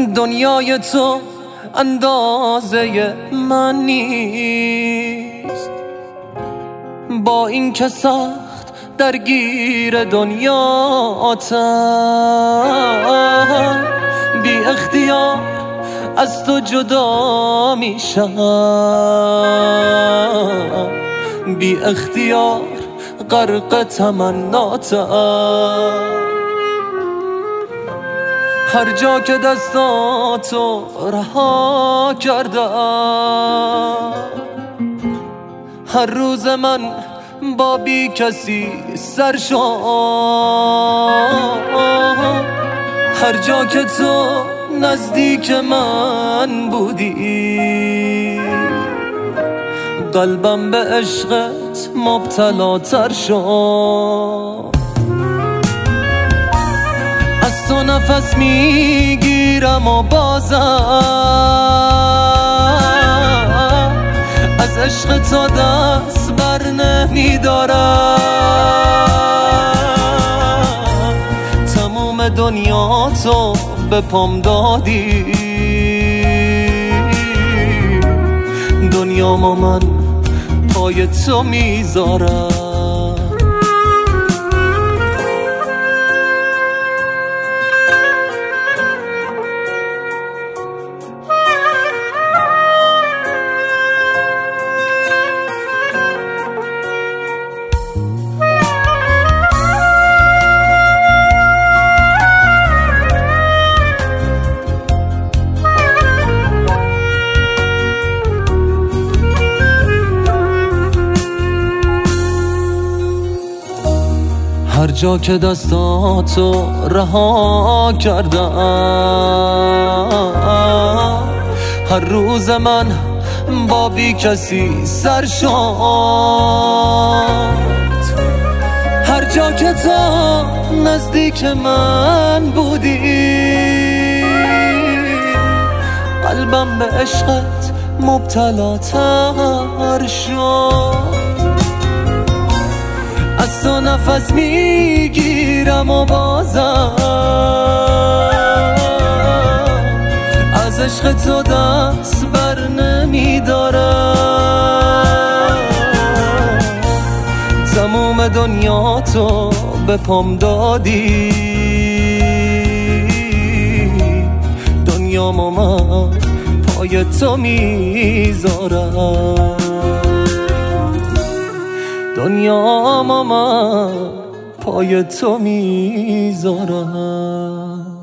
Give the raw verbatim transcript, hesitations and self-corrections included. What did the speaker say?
دنیای تو اندازه من نیست، با این که سخت درگیر دنیاتم، بی اختیار از تو جدا میشم، بی اختیار غرق تمناتم. هر جا که دستاتو رها کردم، هر روز من با بی کسی سر شد. هر جا که تو نزدیک من بودی، قلبم به عشقت مبتلاتر شد. از تو نفس میگیرم و بازم از عشق تو دست بر نمیدارم. تموم دنیا تو به پام دادی، دنیامو من پای تو میذارم. هر جا که دستاتو رها کردم، هر روز من با بی کسی سر شد. هر جا که تو نزدیک من بودی، قلبم به عشقت مبتلاتر شد. از تو نفس میگیرم و بازم از عشق تو دست بر نمیدارم. تموم دنیا تو به پام دادی، دنیامو من پای تو میذارم. دنیامو من پای تو میذارم.